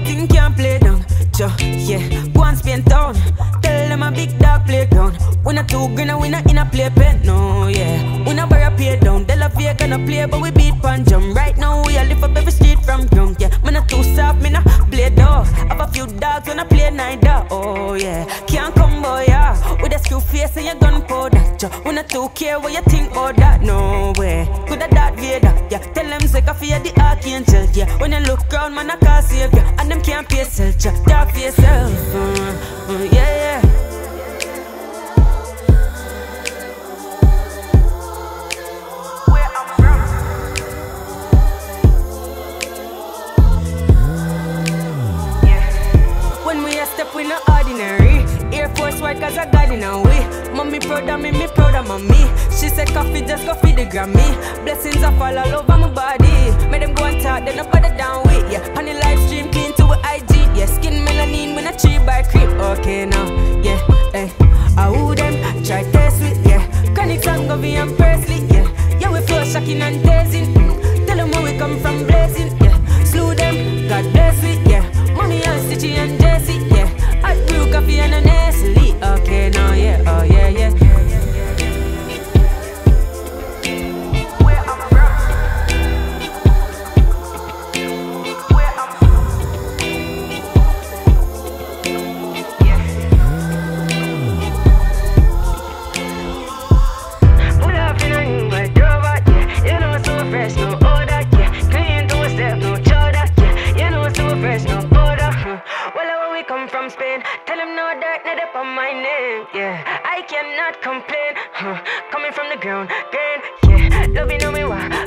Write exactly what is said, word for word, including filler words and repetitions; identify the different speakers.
Speaker 1: thing can't play down. Cho, yeah, go and spend town. Tell them a big dog playground. We not too green and we not in a playpen, no, yeah. We not bury pay down. Tell a fear gonna play, but we beat pan jump. Right now we a lift up every street from ground, yeah. Me not too soft, me not play dog. Have a few dogs when I play night dog, oh yeah. Can't come boy, yeah. With a screw face and your gun powder. Cho, we not too care what you think about that, no way. Coulda that Vader, yeah. Tell them say I fear the archangel, yeah. When you look round, man I can't save ya. And them can't pay self, ja. Talk for yourself, uh, uh, yeah, yeah. We not ordinary. Air Force white cause I got in a way. Mommy proud of me, me proud of mommy. She said coffee just go feed the Grammy. Blessings are fall all over my body. Make them go and talk, then up the down way. Yeah, on the live stream clean to a I G. Yeah, skin melanin when I tree by creep. Okay now, yeah, hey. I who them try test with, yeah. Chronic and Govey and Presley, yeah. Yeah, we flow shocking and dazing. Mm. Tell them where we come from blazing, yeah. Slew them, God bless it, yeah. Mommy and Stitchy and Jessie, yeah. Hot brew coffee and a Nestle. Okay, now, yeah, oh, yeah, yeah. Where I'm from. Where I'm from. Yeah. Pull up in a new my drove, yeah. You know it's so fresh, no odor, yeah. Clean to a step, no chowder, yeah. You know it's so fresh, no odor, huh. Well, we come from Spain. Tell him no dirt, not up on my name. Yeah, I cannot complain. Huh. Coming from the ground, grain. Yeah, love you know me why.